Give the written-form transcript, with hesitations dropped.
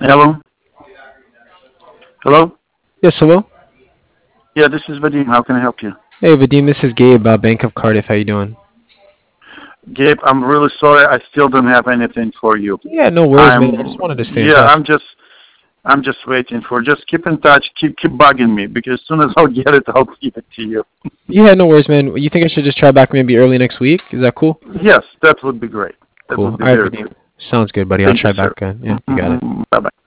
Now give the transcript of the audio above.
Hello? Hello? Yes, hello. Yeah, this is Vadim. How can I help you? Hey, Vadim, this is Gabe, Bank of Cardiff. How you doing? Gabe, I'm really sorry. I still don't have anything for you. Yeah, no worries, man. I just wanted to stay in Yeah, touch. I'm just waiting for. Just keep in touch. Keep bugging me because as soon as I'll get it, I'll give it to you. Yeah, no worries, man. You think I should just try back maybe early next week? Is that cool? Yes, that would be great. That Cool. would All be right, very Vadim. good. Sounds good, buddy. I'll Thank you, try sir. back. Yeah, you got it. Bye bye.